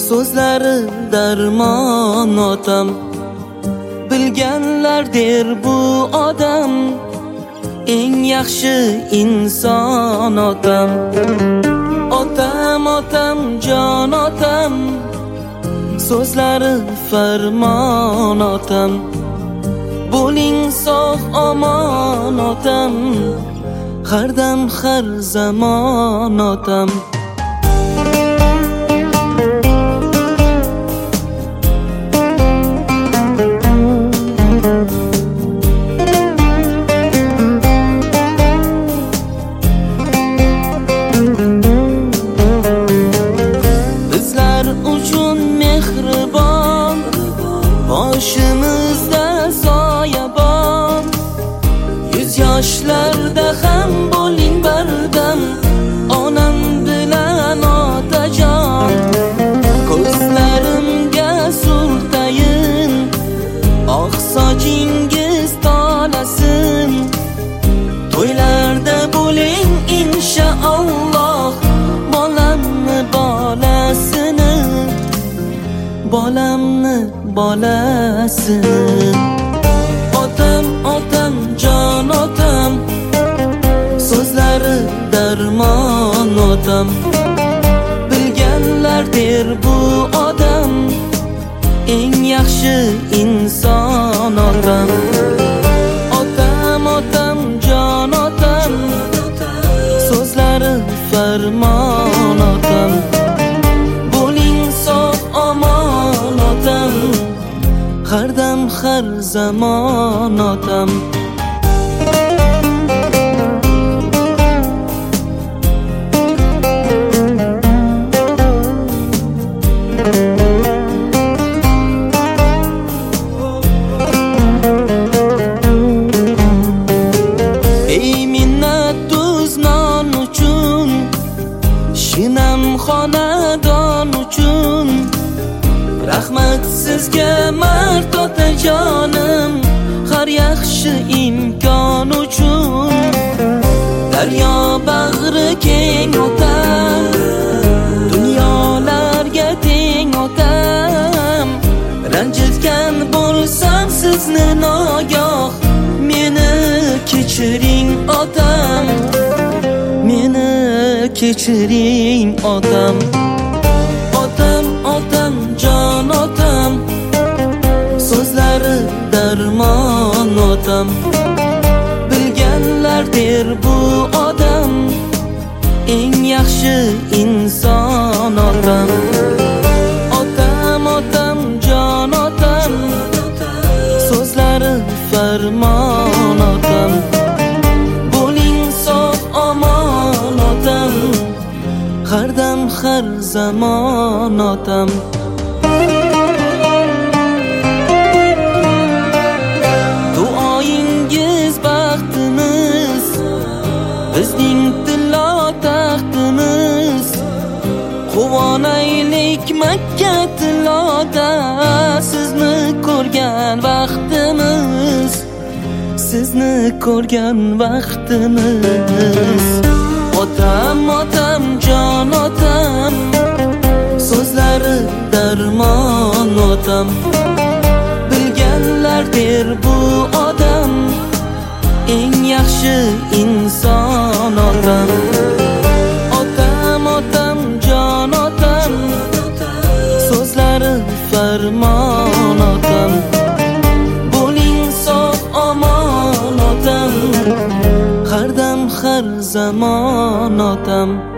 so'zlari darmon otam. Bilganlar der bu odam eng yaxshi inson otam. Otam, otam, jon otam, so'zlari farmon otam. Bo'ling sog' omon otam, har dam har zamon otam. Bizlar uchun mehribon, boshimizda soyabon. Yuz yoshlarda ham bo'ling bardam, onam bilan otajon. Ko'zlarimga surtayin, oq sochingiz tolasin. To'ylarda bo'ling inshaalloh, bolamni bolasini, bolamni bolasini. Otam, otam, jon otam, so'zlari darmon otam. Bilganlar der bu odam eng yaxshi inson otam. Otam, otam, jon otam, so'zlari farmon otam. Bo'ling sog' omon otam, har dam har zamon otam. Ey minnat tuz non uchun, shinam xonadon uchun. Rahmat sizga mard otajonim, har yaxshi imkon uchun. Daryo bag'ri keng otam, dunyolarga teng otam. Ranjitgan bo'lsam sizni nogoh, meni kechiring otam, meni kechiring otam. Otam, otam, jon otam, so'zlari darmon otam. Bilganlar der bu odam eng yaxshi inson otam. Otam, otam, jon otam, so'zlari farmon otam. Bo'ling sog' omon otam, har dam har zamon otam. Duoyingiz baxtimiz, bizning tillo taxtimiz. Quvonaylik Makka tiloda, sizni ko'rgan vaqtimiz, sizni ko'rgan vaqtimiz. Otam, otam, jon otam, so'zlari darmon otam. Bilganlar der bu odam eng yaxshi inson otam. Otam, otam, jon otam, so'zlari farmon otam. Bo'ling sog' omon otam, har dam har zamon otam.